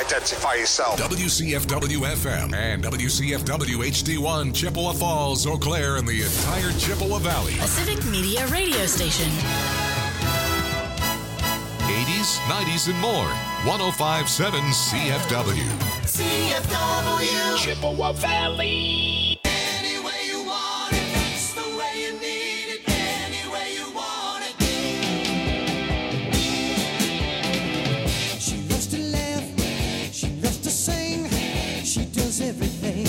identify yourself. WCFW-FM and WCFW HD1, Chippewa Falls, Eau Claire, and the entire Chippewa Valley. A Civic Media radio station. 80s, 90s, and more. 105.7 CFW. CFW. Chippewa Valley. Any way you want it, that's the way you need it. Any way you want it. She loves to laugh, she loves to sing, she does everything.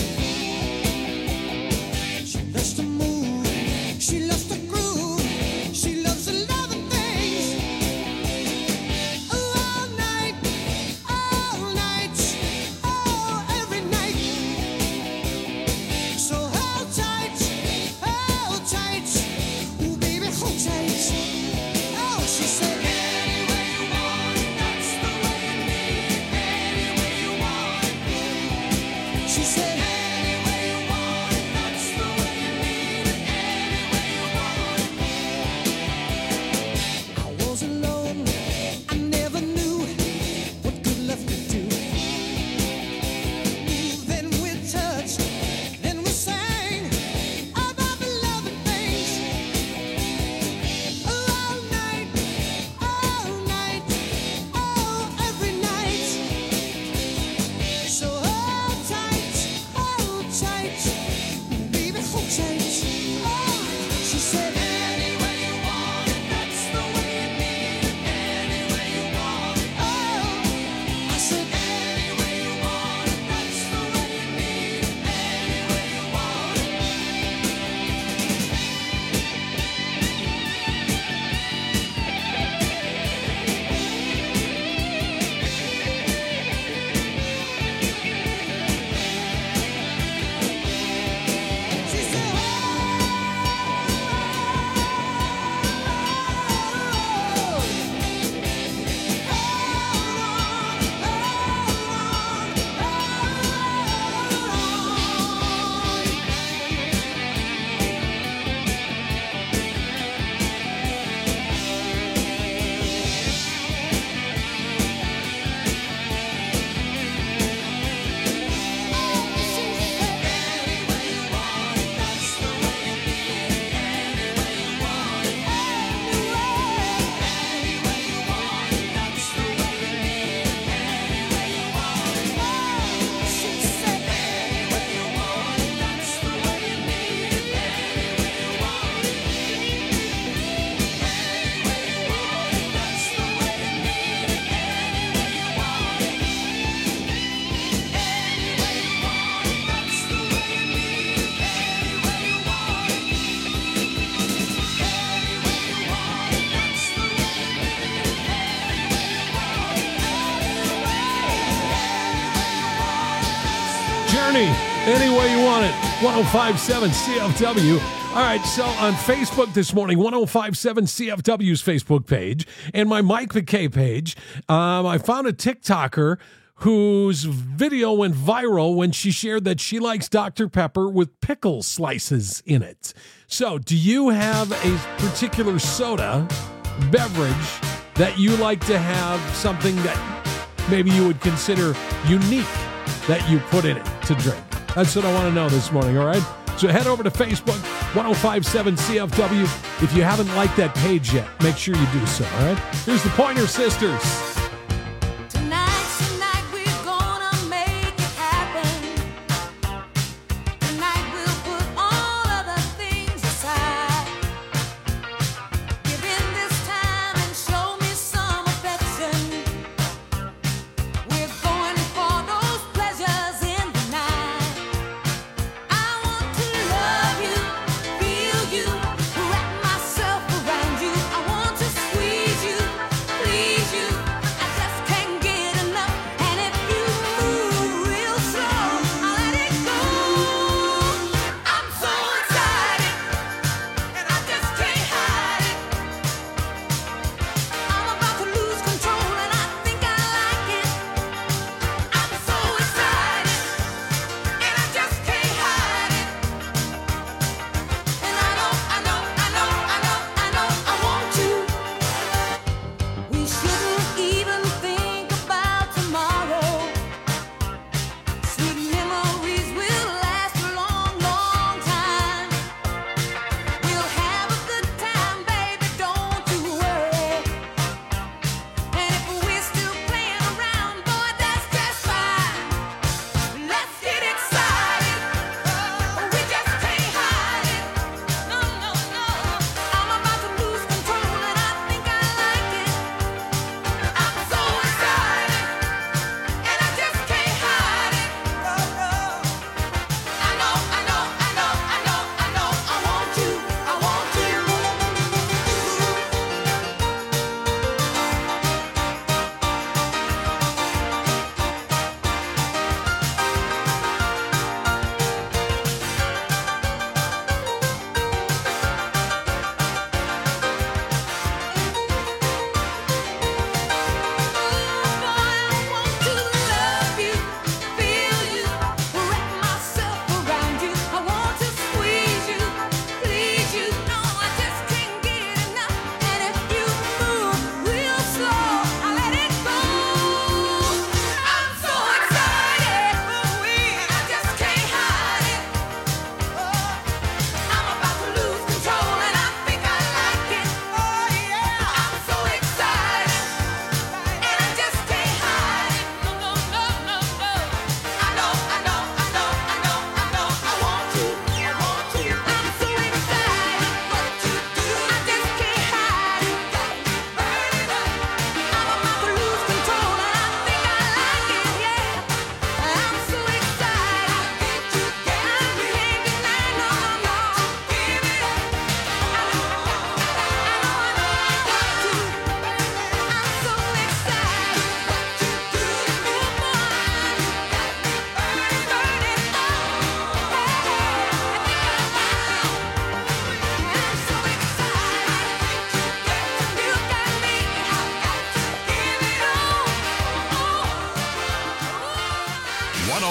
She loves to move, she loves to groove, she loves a lot of things. All night, oh, every night. So hold tight, ooh baby, hold tight. Oh, she said, any way you want it, that's the way you need it. Any way you want it. She said, any way you want it, that's the way you need it. Any way you want it. I was alone, I never knew what good love could do. Then we touched, then we sang about the loving things. All night, oh, every night. So hold tight, baby, hold tight. Oh, she said, any way you want it, that's the way you need it. Any way you want it. Oh, I said, any way you want it, that's the way you need it. Any way you want it. She said, Journey, any way you want it. 105.7 CFW. All right, so on Facebook this morning, 105.7 CFW's Facebook page and my Mike McKay page, I found a TikToker whose video went viral when she shared that she likes Dr. Pepper with pickle slices in it. So, do you have a particular soda, beverage, that you like to have something that maybe you would consider unique that you put in it to drink? That's what I want to know this morning, all right? So head over to Facebook, 105.7 CFW. If you haven't liked that page yet, make sure you do so, all right? Here's the Pointer Sisters. Tonight we're gonna make it happen. Tonight we'll put all other things aside. Give in this time and show me some affection. We're going for those pleasures in the night. I want to love you, feel you, wrap myself around you. I want to squeeze you, please you.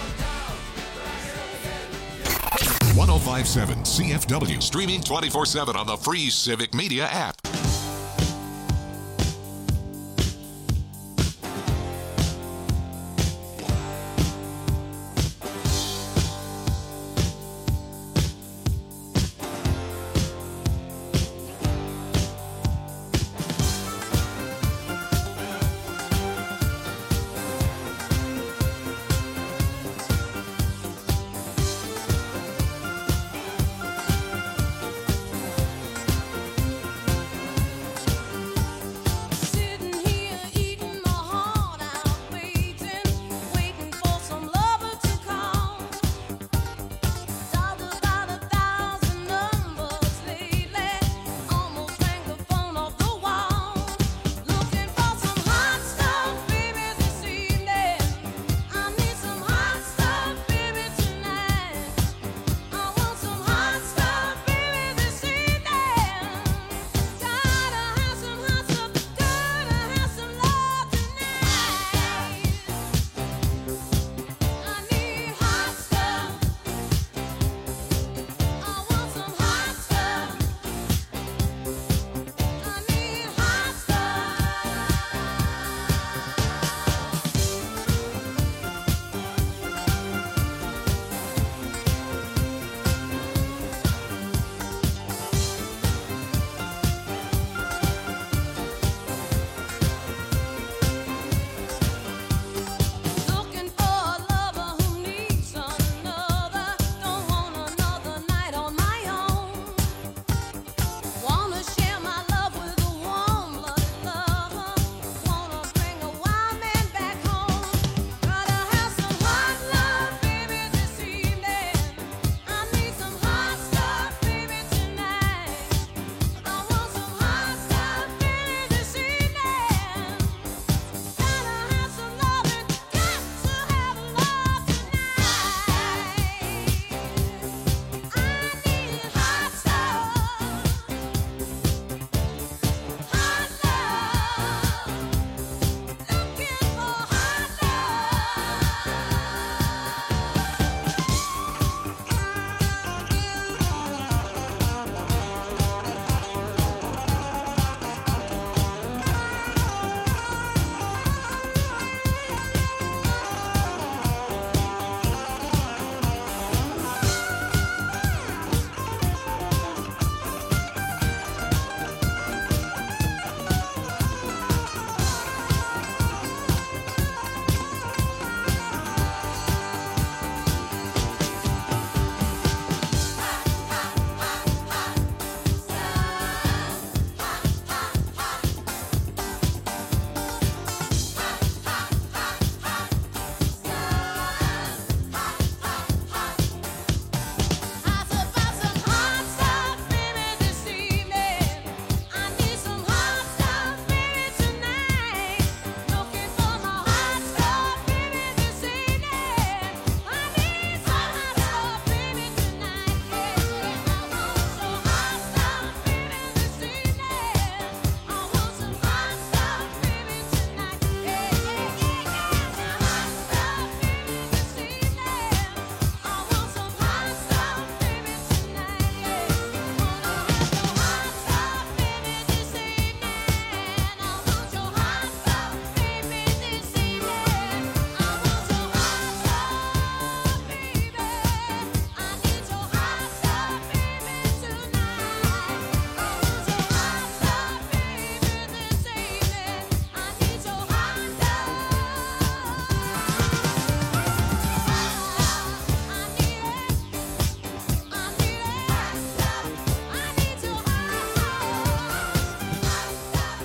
knocked down, but I get up again. 1057 CFW, streaming 24/7 on the free Civic Media app.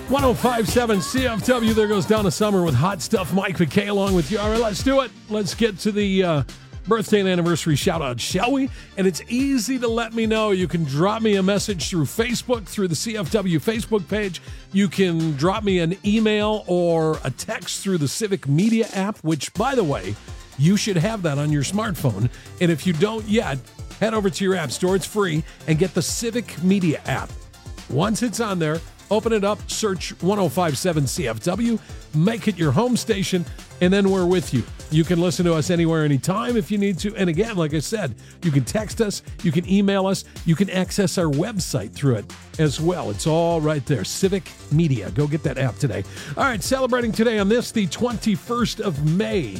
1057 CFW. There goes Donna Summer with Hot Stuff. Mike McKay along with you. All right, let's do it. Let's get to the birthday and anniversary shout out, shall we? And it's easy to let me know. You can drop me a message through Facebook, through the CFW Facebook page. You can drop me an email or a text through the Civic Media app, which, by the way, you should have that on your smartphone. And if you don't yet, head over to your app store. It's free, and get the Civic Media app. Once it's on there, open it up, search 1057 CFW, make it your home station, and then we're with you. You can listen to us anywhere, anytime if you need to. And again, like I said, you can text us, you can email us, you can access our website through it as well. It's all right there. Civic Media. Go get that app today. All right, celebrating today on this, the 21st of May.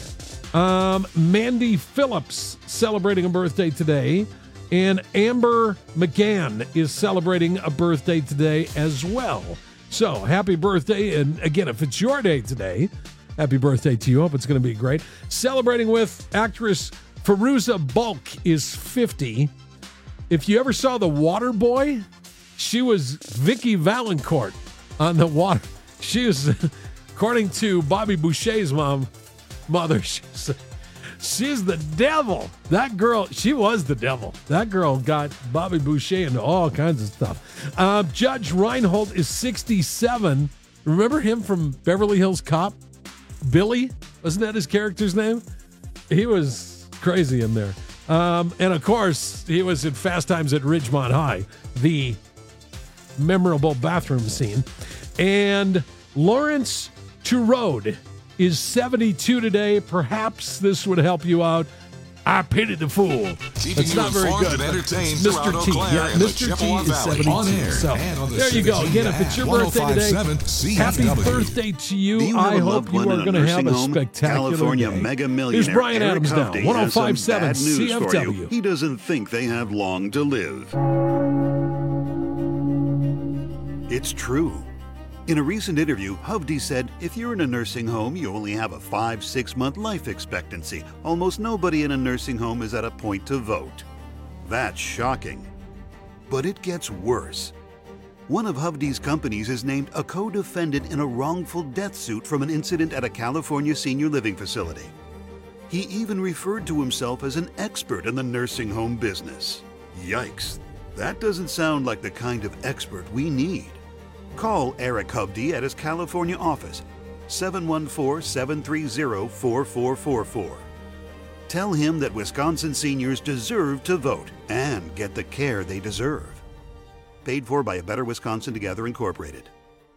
Mandy Phillips celebrating a birthday today. And Amber McGann is celebrating a birthday today as well. So, happy birthday. And again, if it's your day today, happy birthday to you. Hope it's going to be great. Celebrating with actress Fairuza Balk is 50. If you ever saw The Water Boy, she was Vicky Valancourt on The Water. She was, according to Bobby Boucher's mother, she's the devil. That girl, she was the devil. That girl got Bobby Boucher into all kinds of stuff. Judge Reinhold is 67. Remember him from Beverly Hills Cop? Billy? Wasn't that his character's name? He was crazy in there. And of course, he was in Fast Times at Ridgemont High, the memorable bathroom scene. And Lawrence Turode is 72 today. Perhaps this would help you out. I pitied the fool. Keeping It's you not very informed good. and entertained Mr. throughout T. Eau Claire Yeah, and the Mr. T Chippewa is Valley. 72. On air So and on the there you go. Civic Again, if it's your birthday today, 1057 happy CFW. birthday to you. Do you have I a hope loved you one are in a going to have nursing a home? spectacular California day. mega Here's millionaire Brian Eric Adams now, Hovde has some 1057 bad news for you. CFW. He doesn't think they have long to live. It's true. In a recent interview, Hovde said, if you're in a nursing home, you only have a 5-6 month life expectancy. Almost nobody in a nursing home is at a point to vote. That's shocking. But it gets worse. One of Hovde's companies is named a co-defendant in a wrongful death suit from an incident at a California senior living facility. He even referred to himself as an expert in the nursing home business. Yikes. That doesn't sound like the kind of expert we need. Call Eric Hovde at his California office, 714-730-4444. Tell him that Wisconsin seniors deserve to vote and get the care they deserve. Paid for by A Better Wisconsin Together Incorporated.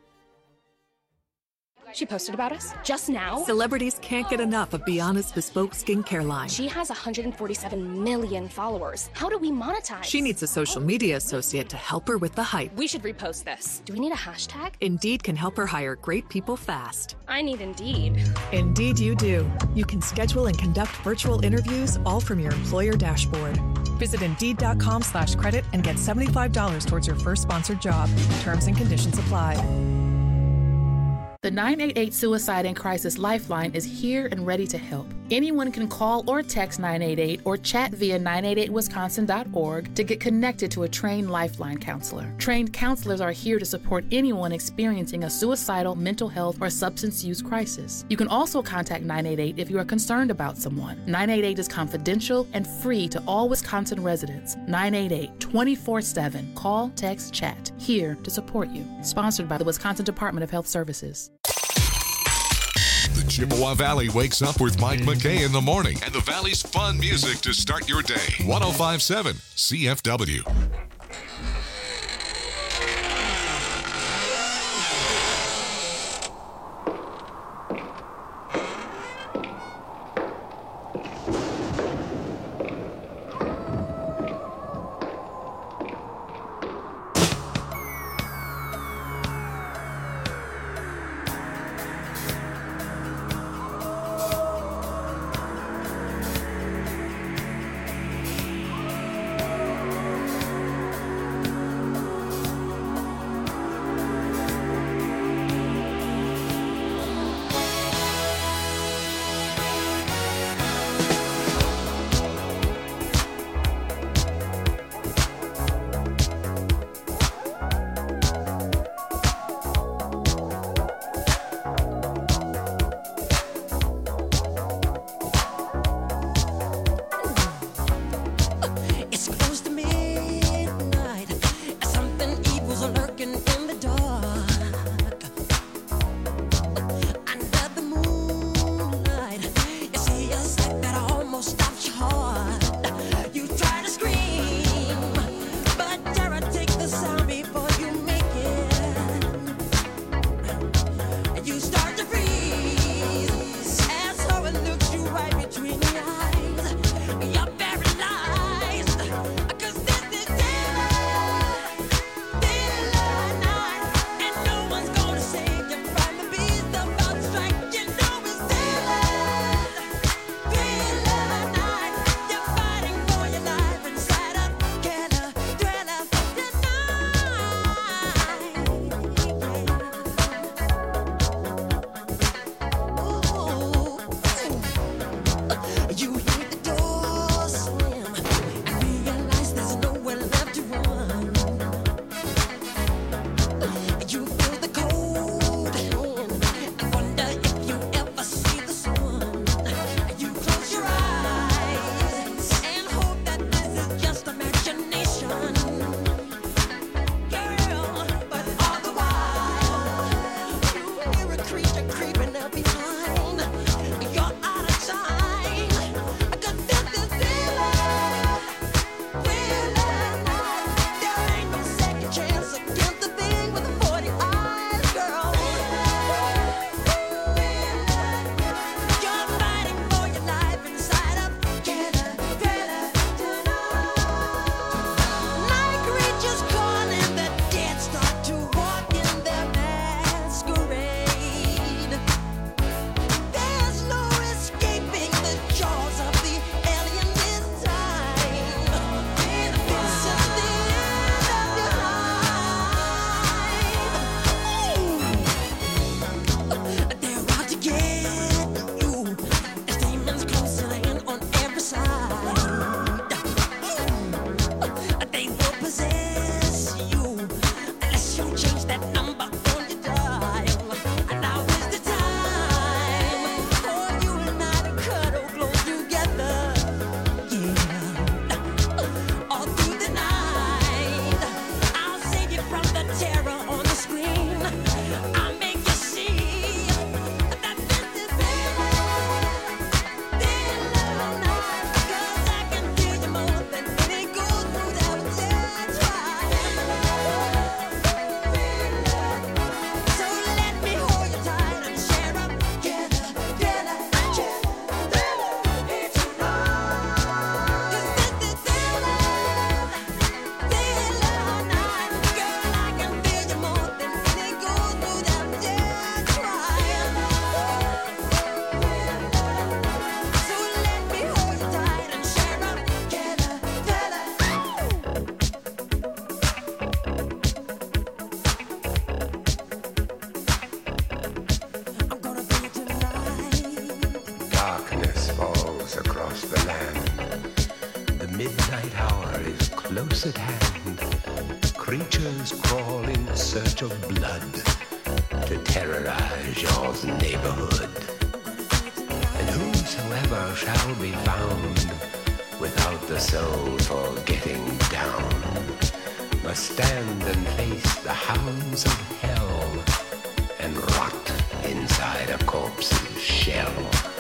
She posted about us just now. Celebrities can't get enough of Beyond's bespoke skincare line. She has 147 million followers. How do we monetize? She needs a social media associate to help her with the hype. We should repost this. Do we need a hashtag? Indeed can help her hire great people fast. I need Indeed. Indeed you do. You can schedule and conduct virtual interviews all from your employer dashboard. Visit Indeed.com/credit and get $75 towards your first sponsored job. Terms and conditions apply. The 988 Suicide and Crisis Lifeline is here and ready to help. Anyone can call or text 988 or chat via 988wisconsin.org to get connected to a trained Lifeline counselor. Trained counselors are here to support anyone experiencing a suicidal, mental health, or substance use crisis. You can also contact 988 if you are concerned about someone. 988 is confidential and free to all Wisconsin residents. 988 24/7. Call, text, chat. Here to support you. Sponsored by the Wisconsin Department of Health Services. The Chippewa Valley wakes up with Mike McKay in the morning and the Valley's fun music to start your day. 1057 CFW. across the land. The midnight hour is close at hand. Creatures crawl in search of blood to terrorize your neighborhood. And whosoever shall be found without the soul for getting down must stand and face the hounds of hell and rot inside a corpse's shell.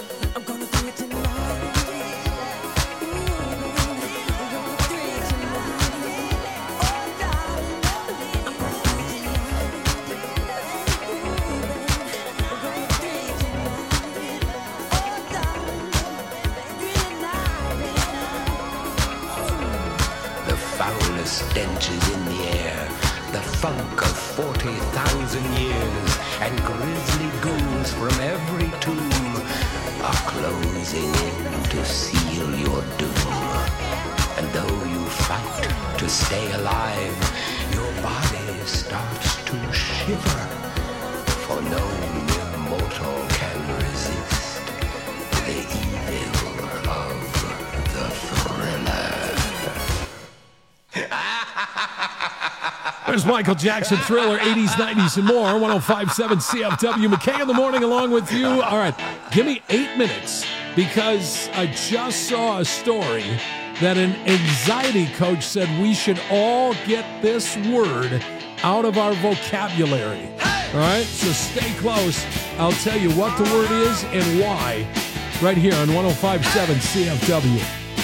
Stench is in the air, the funk of 40,000 years, and grisly ghouls from every tomb are closing in to seal your doom. And though you fight to stay alive, your body starts to shiver, for no mere mortal can resist the evil of the Thriller. There's Michael Jackson, Thriller, 80s, 90s, and more. 105.7 CFW. McKay in the morning along with you. All right, give me 8 minutes because I just saw a story that an anxiety coach said we should all get this word out of our vocabulary. All right, so stay close. I'll tell you what the word is and why right here on 105.7 CFW.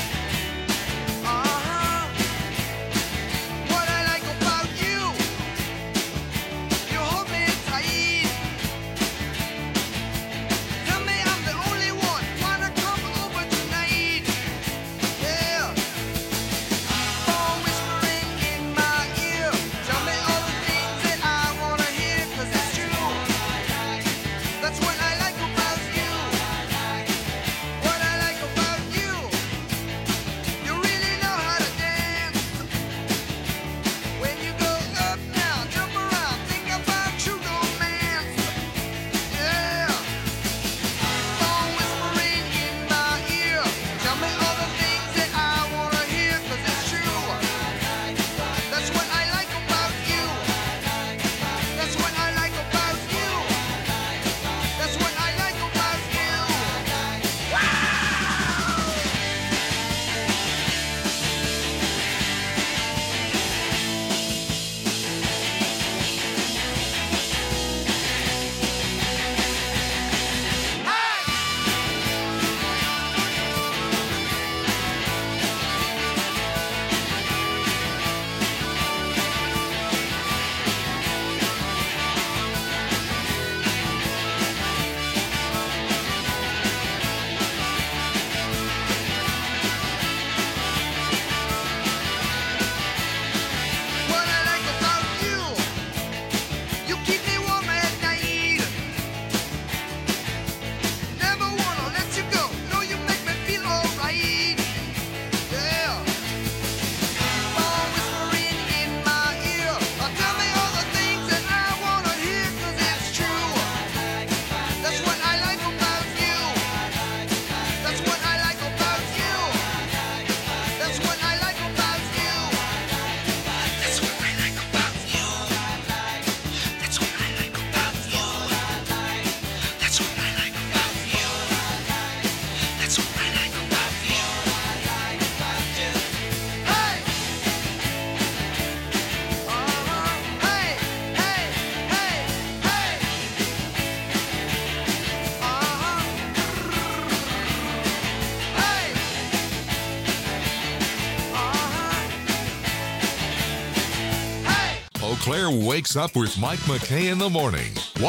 Eau Claire wakes up with Mike McKay in the morning.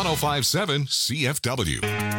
105.7 CFW.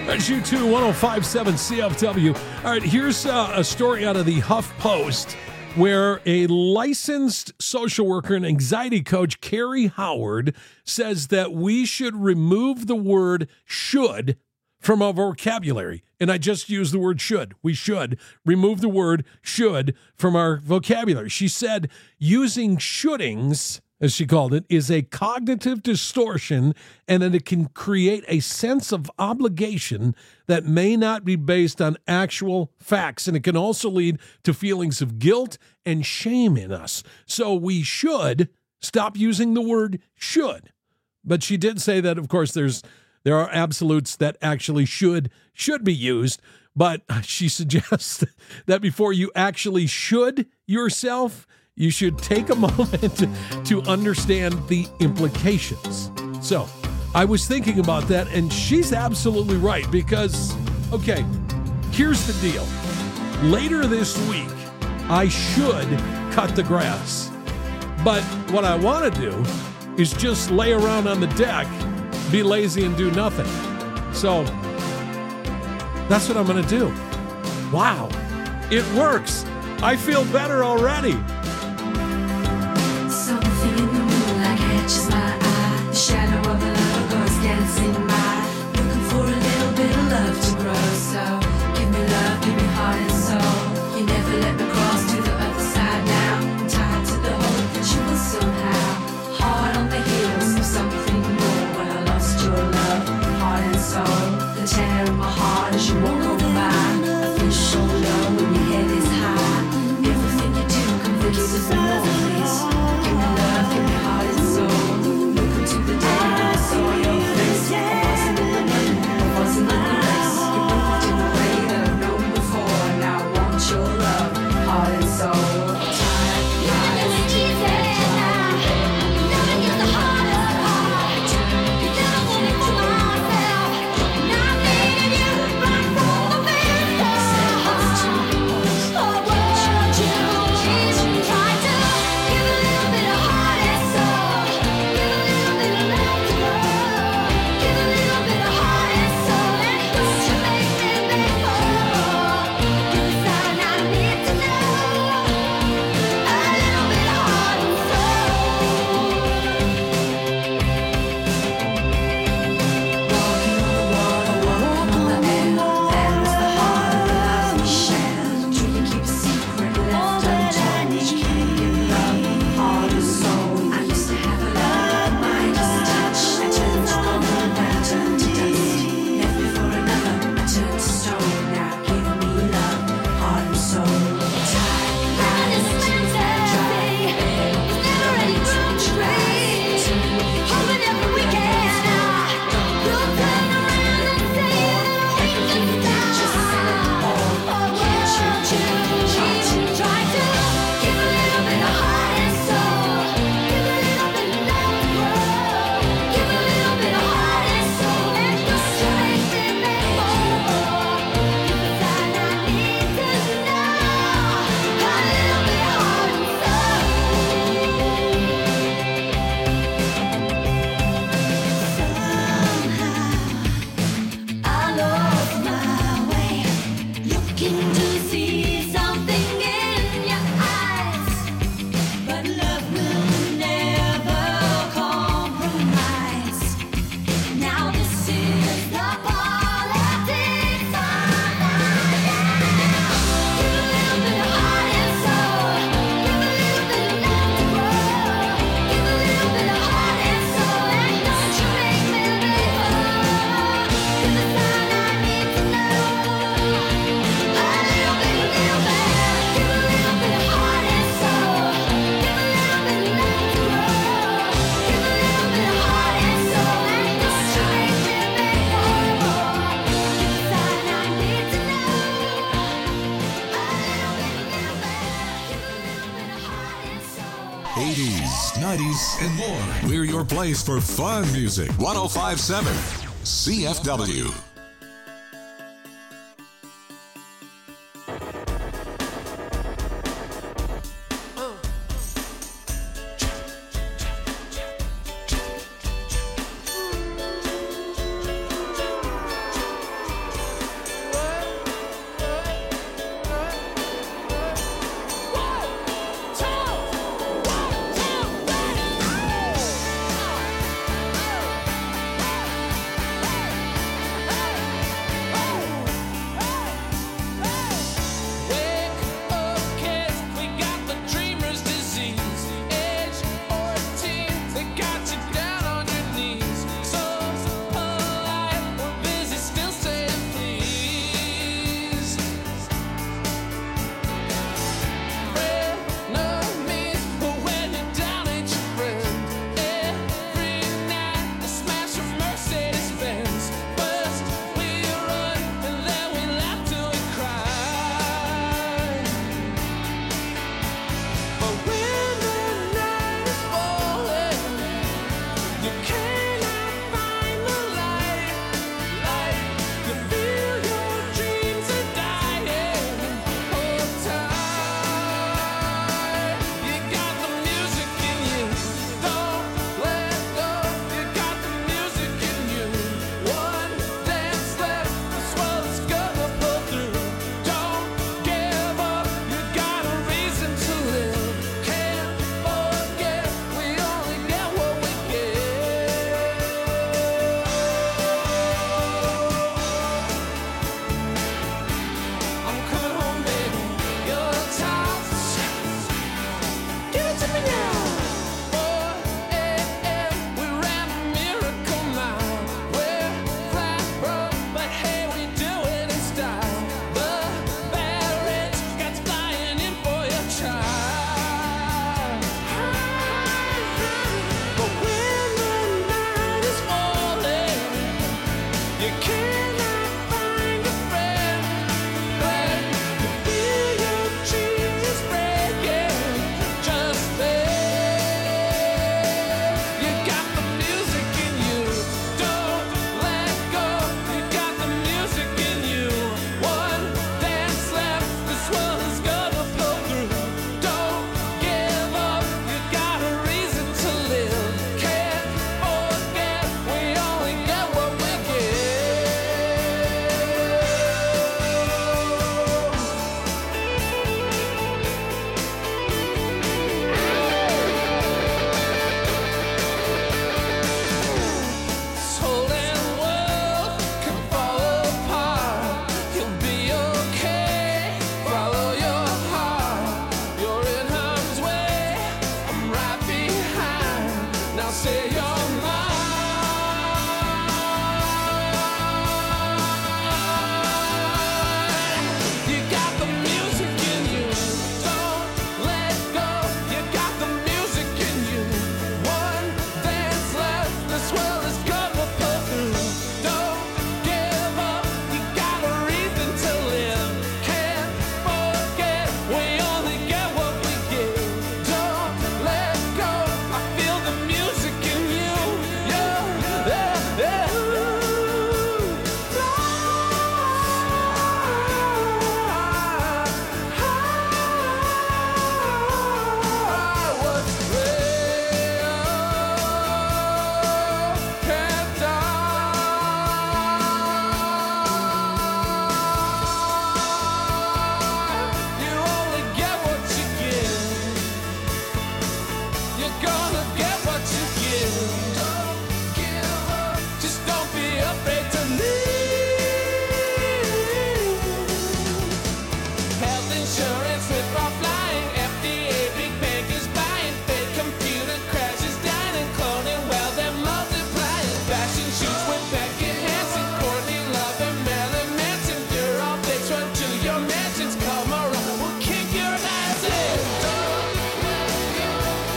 That's you too, 105.7 CFW. All right, here's a story out of the Huff Post where a licensed social worker and anxiety coach, Carrie Howard, says that we should remove the word should from our vocabulary. And I just used the word should. We should remove the word should from our vocabulary. She said using shouldings, as she called it, is a cognitive distortion and that it can create a sense of obligation that may not be based on actual facts. And it can also lead to feelings of guilt and shame in us. So we should stop using the word should. But she did say that, of course, there are absolutes that actually should be used. But she suggests that before you actually should yourself, you should take a moment to understand the implications. So I was thinking about that, and she's absolutely right because, okay, here's the deal. Later this week, I should cut the grass. But what I want to do is just lay around on the deck, be lazy, and do nothing. So that's what I'm going to do. Wow, it works. I feel better already. Something in the moonlight catches my eye. The shadow of a lover goes dancing by. Looking for a little bit of love to grow. So give me love, give me heart and soul. You never let me cross to the other side now. I'm tied to the hope that you will somehow. Hard on the heels of something more. When I lost your love, heart and soul. The tear in my heart as you walk over by. I feel so low when your head is high. Everything you do, come forgive us more, please. Give me love, give me heart and soul. Look into the day when I saw your face. I wasn't in the moon, I wasn't in the race. You moved in a way that I've known before. Now I want your love, heart and soul. And more. We're your place for fun music. 105.7 CFW. You cannot find a friend that can feel your dreams is breaking. Just there. You got the music in you. Don't let go. You got the music in you. One dance left. This one is gonna blow through. Don't give up. You got a reason to live. Can't forget. We only get what we This whole damn world can fall apart. You'll be okay. Follow your heart. You're in harm's way. I'm right behind. Now say you're mine. You got the music in you. Don't let go. You got the music in you. One dance left. This world is gonna pull through. Don't give up. You got a reason to live. Can't forget. We only get what we give. Don't let go. I feel the music in you. Yeah, yeah, yeah. What's real can't die. You only get what you give. You're gonna get what you give. Don't give up. Just don't be afraid to leave. Health insurance with our flying. FDA big bankers buying. Fake computer crashes, dying and cloning. Well, they're multiplying. Fashion shoots with Beckett Hansen, Courtney Love and Marilyn Manson. You're all bitch, run to your mansions. Come around, we'll kick your ass in. Don't let go.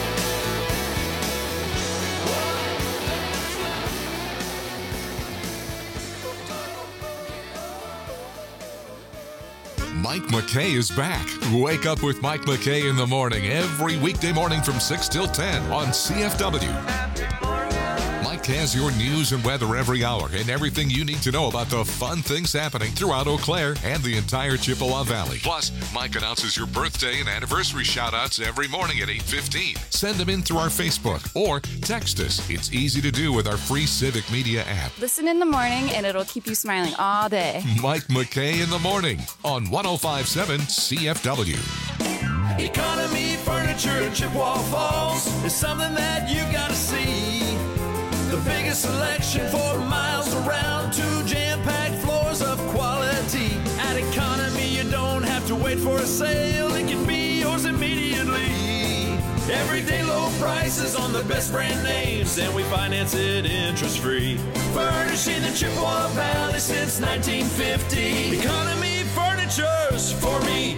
Mike McKay is back. Wake up with Mike McKay in the morning every weekday morning from 6 till 10 on CFW. Mike has your news and weather every hour and everything you need to know about the fun things happening throughout Eau Claire and the entire Chippewa Valley. Plus, Mike announces your birthday and anniversary shout-outs every morning at 8:15. Send them in through our Facebook or text us. It's easy to do with our free Civic Media app. Listen in the morning and it'll keep you smiling all day. Mike McKay in the morning on 105.7 CFW. Economy Furniture in Chippewa Falls is something that you gotta see. The biggest selection for miles around, 2 jam-packed floors of quality. At Economy, you don't have to wait for a sale. It can be yours immediately. Everyday low prices on the best brand names, and we finance it interest-free. Furnishing the Chippewa Valley since 1950. Economy Furniture's for me.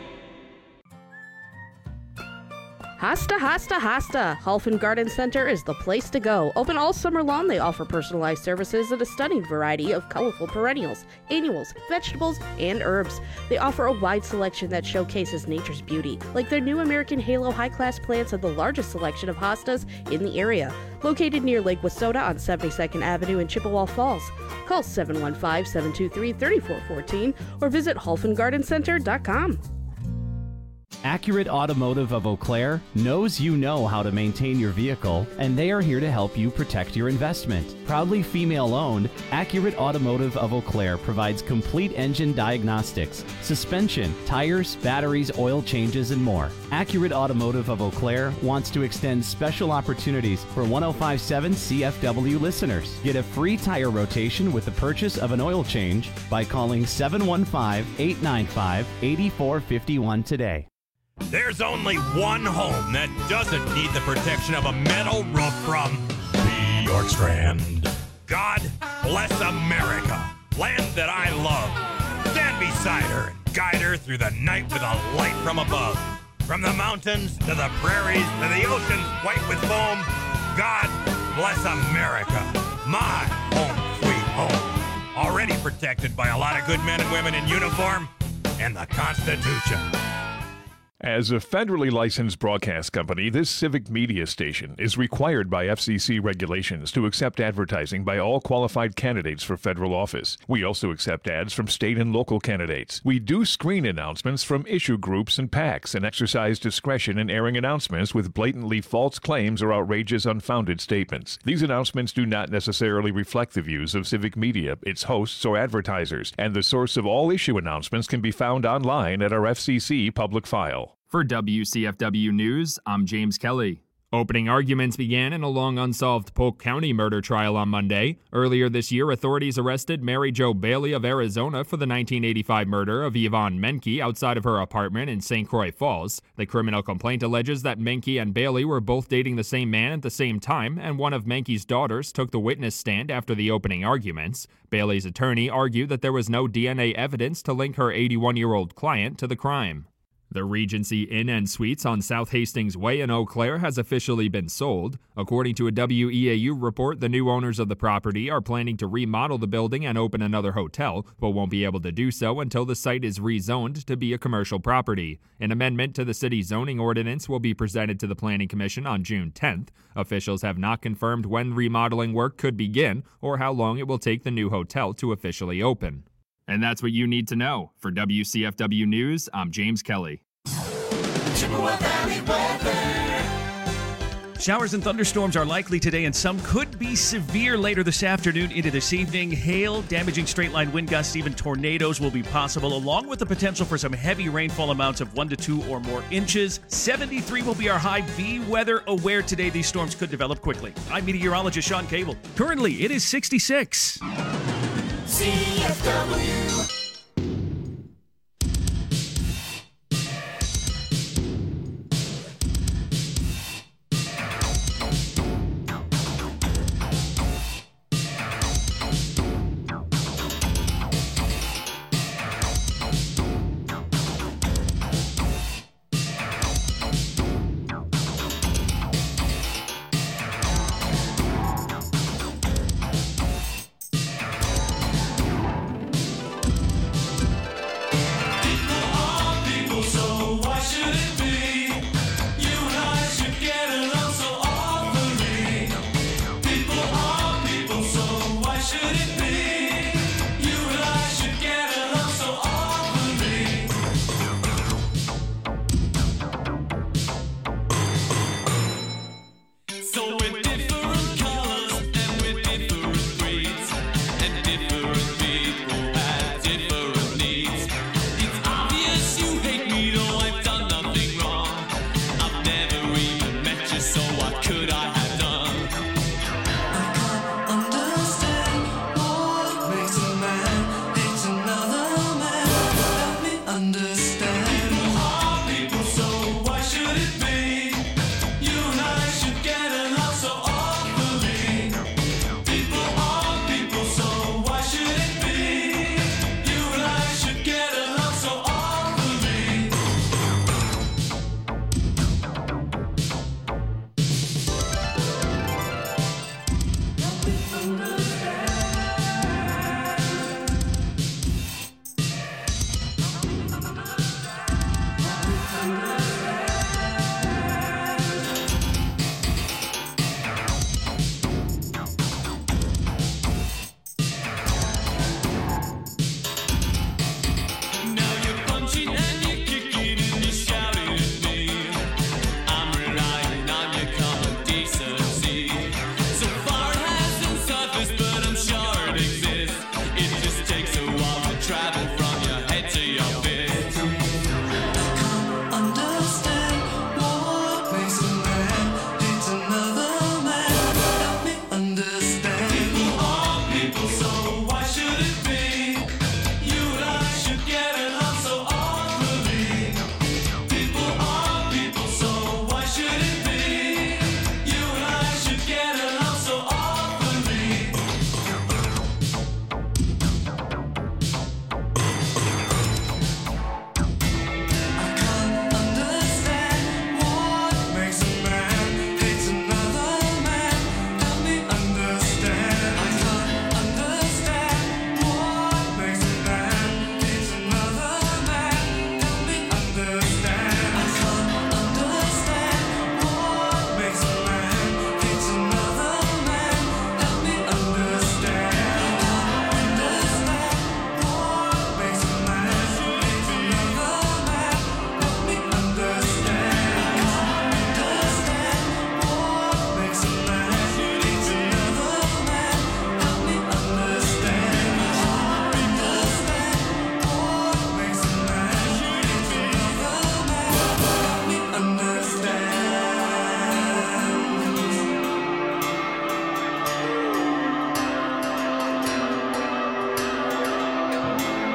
Hasta, Hasta, Hasta. Halfin Garden Center is the place to go. Open all summer long, they offer personalized services and a stunning variety of colorful perennials, annuals, vegetables, and herbs. They offer a wide selection that showcases nature's beauty, like their new American Halo high-class plants and the largest selection of hostas in the area. Located near Lake Wissota on 72nd Avenue in Chippewa Falls. Call 715-723-3414 or visit halfingardencenter.com. Accurate Automotive of Eau Claire knows you know how to maintain your vehicle, and they are here to help you protect your investment. Proudly female-owned, Accurate Automotive of Eau Claire provides complete engine diagnostics, suspension, tires, batteries, oil changes, and more. Accurate Automotive of Eau Claire wants to extend special opportunities for 105.7 CFW listeners. Get a free tire rotation with the purchase of an oil change by calling 715-895-8451 today. There's only one home that doesn't need the protection of a metal roof from Bjorkstrand. God bless America, land that I love. Stand beside her and guide her through the night with a light from above. From the mountains to the prairies to the oceans white with foam, God bless America, my home sweet home. protected by a lot of good men and women in uniform and the Constitution. As a federally licensed broadcast company, this civic media station is required by FCC regulations to accept advertising by all qualified candidates for federal office. We also accept ads from state and local candidates. We do screen announcements from issue groups and PACs and exercise discretion in airing announcements with blatantly false claims or outrageous, unfounded statements. These announcements do not necessarily reflect the views of civic media, its hosts, or advertisers, and the source of all issue announcements can be found online at our FCC public file. For WCFW News, I'm James Kelly. Opening arguments began in a long unsolved Polk County murder trial on Monday. Earlier this year, authorities arrested Mary Jo Bailey of Arizona for the 1985 murder of Yvonne Menke outside of her apartment in St. Croix Falls. The criminal complaint alleges that Menke and Bailey were both dating the same man at the same time, and one of Menke's daughters took the witness stand after the opening arguments. Bailey's attorney argued that there was no DNA evidence to link her 81-year-old client to the crime. The Regency Inn and Suites on South Hastings Way in Eau Claire has officially been sold. According to a WEAU report, the new owners of the property are planning to remodel the building and open another hotel, but won't be able to do so until the site is rezoned to be a commercial property. An amendment to the city zoning ordinance will be presented to the Planning Commission on June 10th. Officials have not confirmed when remodeling work could begin or how long it will take the new hotel to officially open. And that's what you need to know. For WCFW News, I'm James Kelly. Chippewa Valley weather. Showers and thunderstorms are likely today, and some could be severe later this afternoon into this evening. Hail, damaging straight-line wind gusts, even tornadoes will be possible, along with the potential for some heavy rainfall amounts of 1 to 2 or more inches. 73 will be our high. Be weather aware today. These storms could develop quickly. I'm meteorologist Sean Cable. Currently, it is 66. CFW.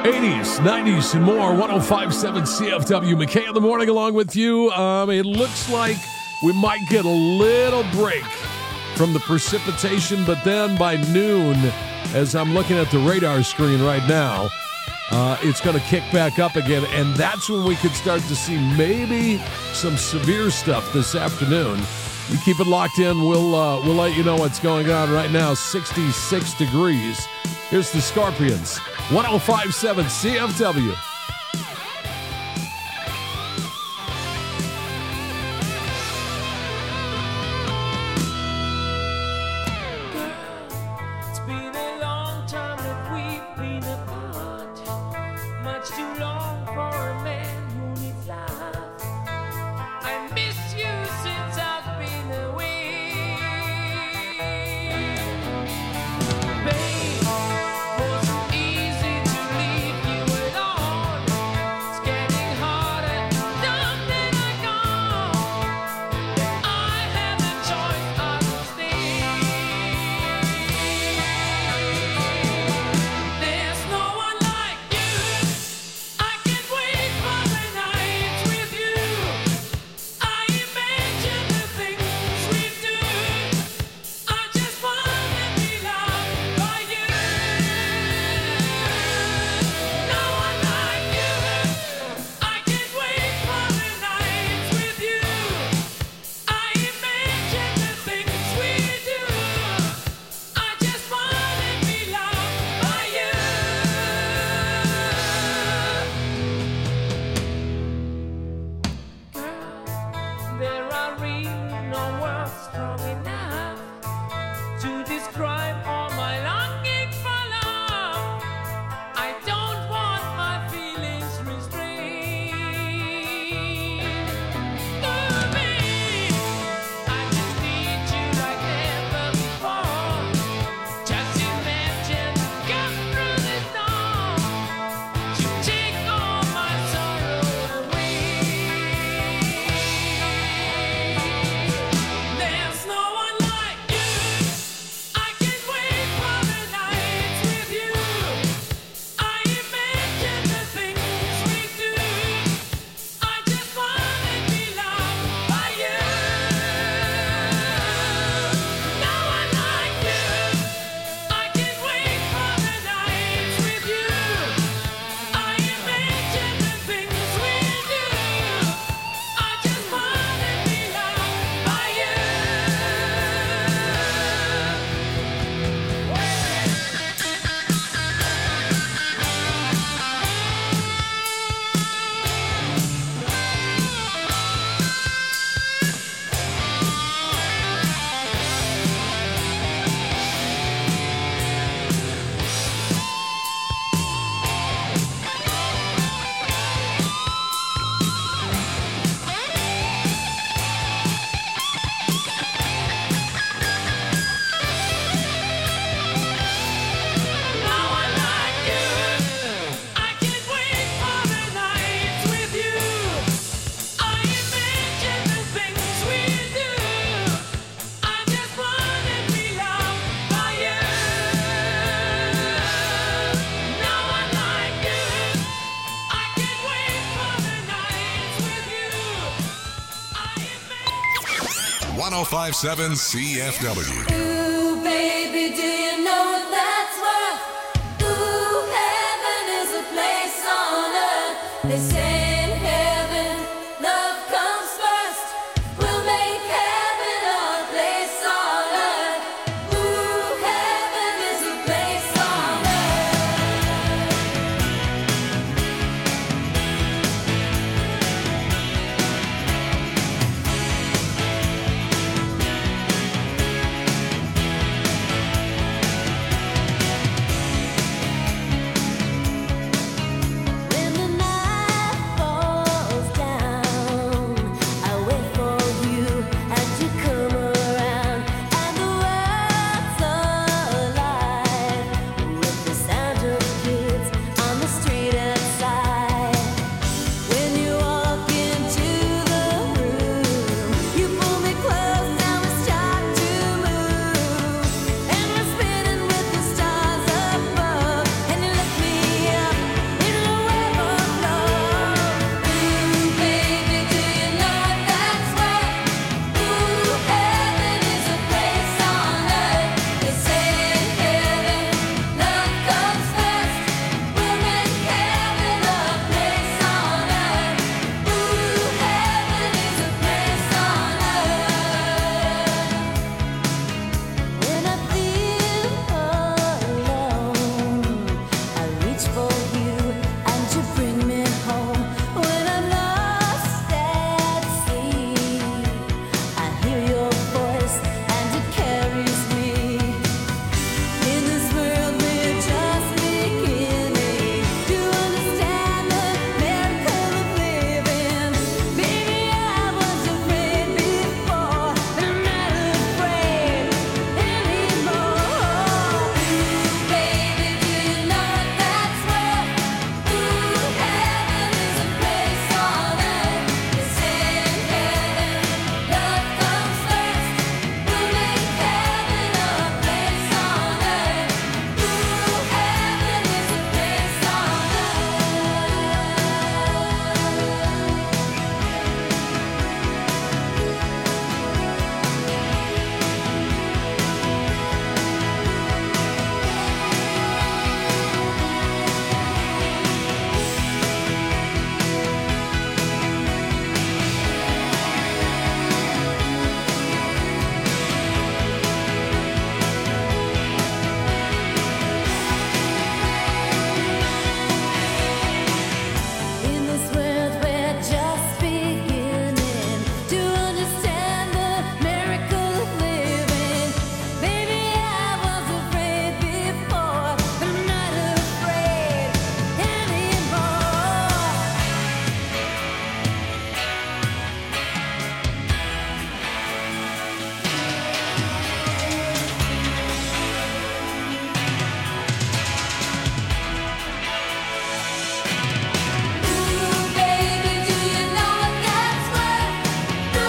80s, 90s, and more. 105.7 CFW. McKay in the morning along with you. It looks like we might get a little break from the precipitation, but then by noon, as I'm looking at the radar screen right now, it's going to kick back up again, and that's when we could start to see maybe some severe stuff this afternoon. You keep it locked in. We'll let you know what's going on right now. 66 degrees. Here's the Scorpions. 105.7 CFW. It's been a long time that we've been apart. Much too long for a man who needs love. I miss you since I've been away. Babe, wasn't easy to leave you alone. It's getting harder, dumb that I go. If I had the choice, I would stay. There's no one like you. I can't wait for the nights with you. I imagine the things we do. I just wanna be loved by you. No one like you. I can't wait for the nights with you. I imagine the things we do. I just wanna be loved by you. There are really no words strong enough to describe all my longing for love. I don't want my feelings restrained. Ooh, babe, I just need you like never before. Just imagine, come through the storm to take all my sorrow away. There's no one like you. I can't wait for the nights with you. I imagine the things we do. I just wanna be loved by you. No one like you. I can't wait for the nights with you. I imagine the things we do. I just wanna be loved by you. No one like you. I can't wait for the nights with you. I imagine the things we do. I just wanna be loved by you. No one like you. I can't wait for the nights with you. 105.7 CFW.